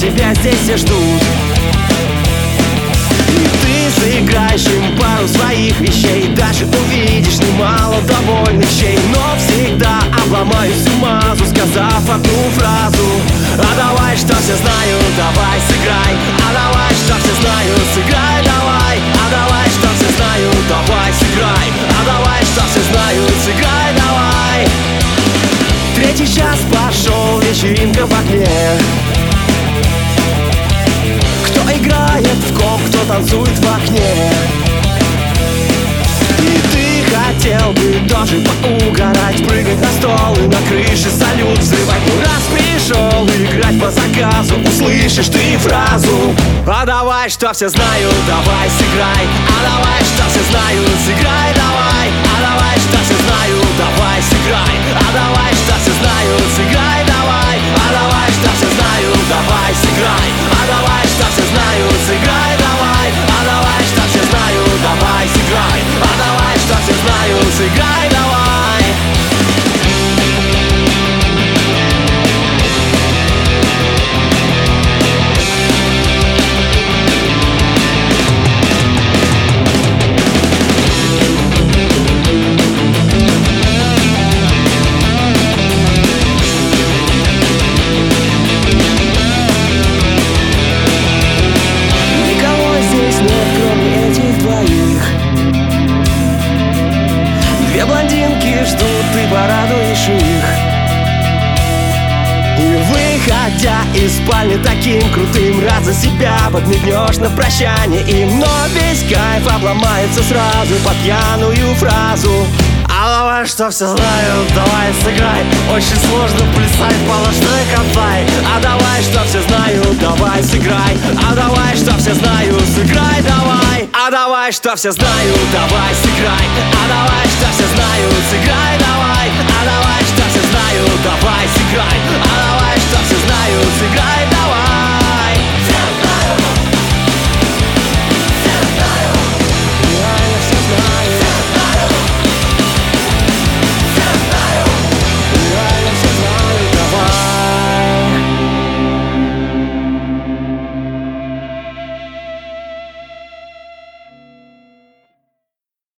тебя здесь все ждут. И ты сыграешь им пару своих вещей, даже увидишь немало довольных щей. Но всегда обломаю всю мазу, сказав одну фразу: а давай, что все знают, давай сыграй. А давай, что все знают, сыграй, давай. А давай, что все знают, давай сыграй. А давай, что все знают, сыграй, давай. Третий час пошел, вечеринка в окне. Кто играет в коп, кто танцует в окне. И ты хотел бы тоже поугарать, прыгать на стол и на крыше салют взрывать. Ну раз пришел играть по заказу, услышишь ты фразу: а давай, что все знают, давай сыграй. А давай, что все знают, сыграй, давай. А давай, что все знают, давай сыграй. А давай, что все знают, сыграй, давай. А давай, что все знают, давай сыграй. А давай, что все знают, сыграй, давай. А давай, что все знают, давай сыграй. А давай, что все знают, сыграй, давай. Две блондинки ждут, ты порадуешь их. И выходя из спальни таким крутым, раз за себя подмигнешь на прощание им. Но весь кайф обломается сразу под пьяную фразу: а давай, что все знают, давай сыграй. Очень сложно плясать по ложной концай. А давай, что все знают, давай сыграй. А давай, что все знают, сыграй, давай. А давай, что все знают, давай сыграй. А давай, что все знают, сыграй, давай. А давай, что все знают, давай сыграй. А давай, что все знают, сыграй, давай.